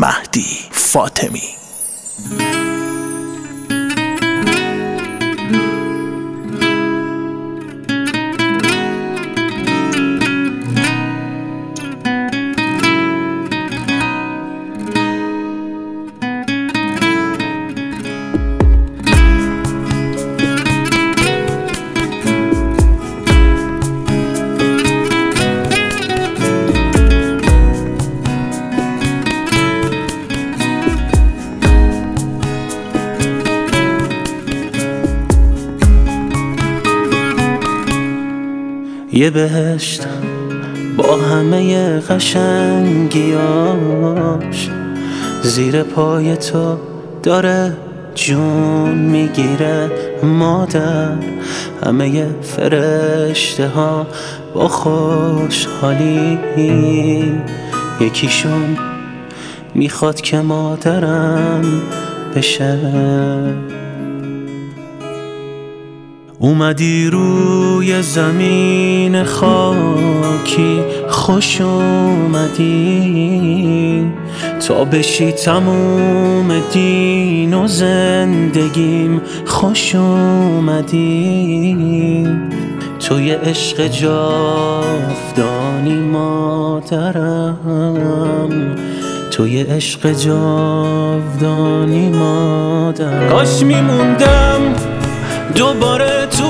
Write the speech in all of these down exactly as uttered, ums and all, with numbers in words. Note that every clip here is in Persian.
مهدی فاطمی. یه بهشت با همه قشنگیاش، زیر پای تو داره جون میگیره مادر. همه فرشته ها با خوشحالی، یکیشون میخواد که مادرم بشه. اومدی روی زمین خاکی، خوش اومدی تا بشی تموم دین و زندگیم. خوش اومدی توی عشق جاودانی مادرم، توی عشق جاودانی مادرم. کاش میموندم دوباره تو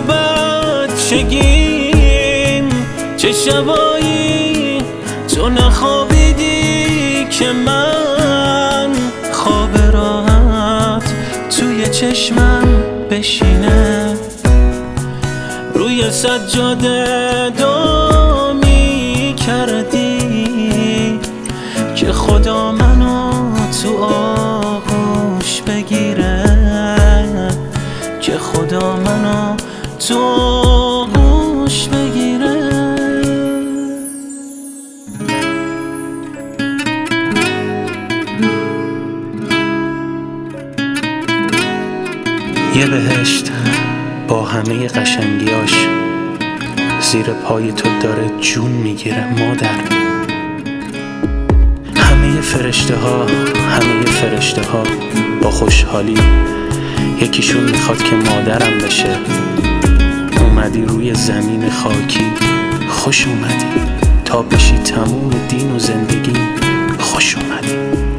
بچگیم، چه شبایی تو نخوابیدی که من خواب راحت توی چشمم بشینه. روی سجاده دعا می‌کردی که خدا منو تو آغوش بگیره، که خدا منو تو آغوش بگیره. یه بهشت با همه قشنگیاش، زیر پای تو داره جون میگیره مادر. همه فرشته ها همه فرشته ها با خوشحالی، یکیشون میخواد که مادرم بشه. اومدی روی زمین خاکی، خوش اومدی تا بشی تموم دین و زندگی. خوش اومدی.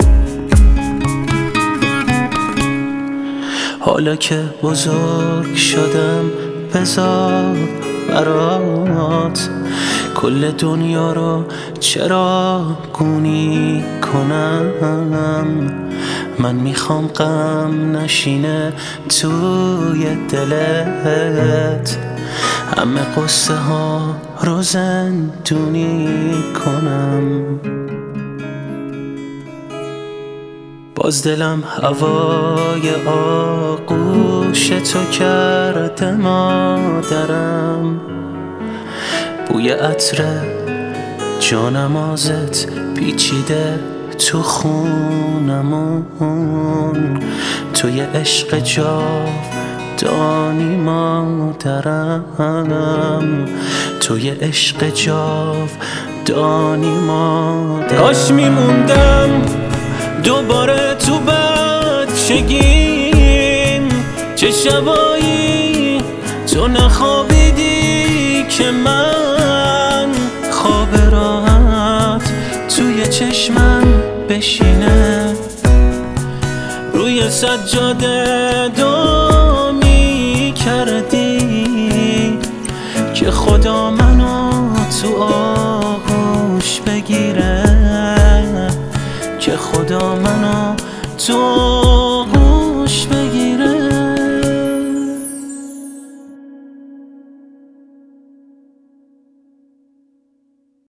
حالا که بزرگ شدم بذار برات کل دنیا رو چراغونی کنم. من میخوام غم نشینه توی دلت، همه قصه ها رو زندونی کنم. باز دلم هوای آغوش تو کرده مادرم، بوی عطر جانمازت پیچیده تو خونمون. توی عشق جاودانی مادرم، توی عشق جاودانی مادرم. کاش میموندم دوباره تو بچگیم، چه شبایی تو نخوابیدی که من خواب راحت توی چشمم بشینه. روی سجاده دعا می‌کردی که خدا منو تو آغوش بگیره، که خدا منو تو